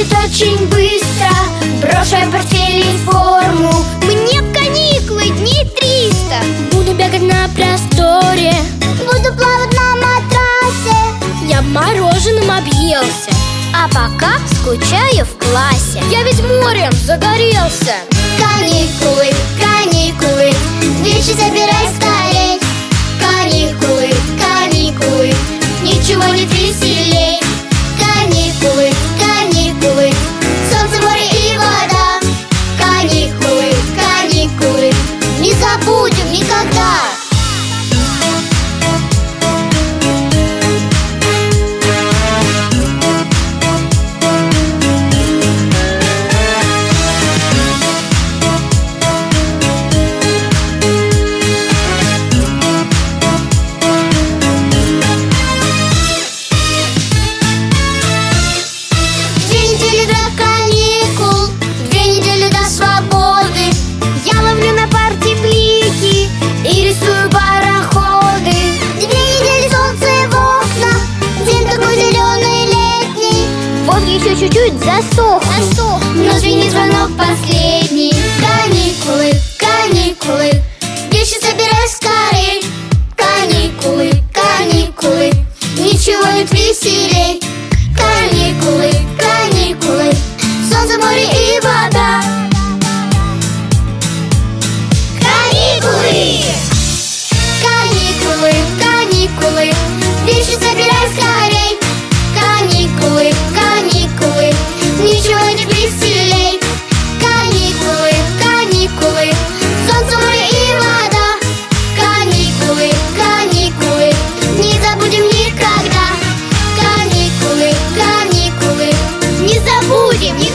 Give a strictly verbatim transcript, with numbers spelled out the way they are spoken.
будет очень быстро. Брошу я портфель и форму. Мне в каникулы дней триста. Буду бегать на просторе. Буду плавать на матрасе. Я мороженым объелся, а пока скучаю в классе. Я ведь морем загорелся. Каникулы, каникулы, вещи собирай скорей. Каникулы, каникулы, ничего нет веселей. Каникулы, каникулы, солнце, море и вода. Каникулы, каникулы, не забудем никогда. Еще чуть-чуть засох, засох. Но звенит звонок последний. Каникулы, каникулы, вещи собирай скорей. Каникулы, каникулы, ничего нет веселей. Каникулы, каникулы, солнце, море и вода. Каникулы, каникулы, каникулы, вещи собирай скорей. Каникулы, каникулы, ничего не веселей. Каникулы, каникулы, солнце, море и вода. Каникулы, каникулы, не забудем никогда. Каникулы, каникулы, не забудем никогда.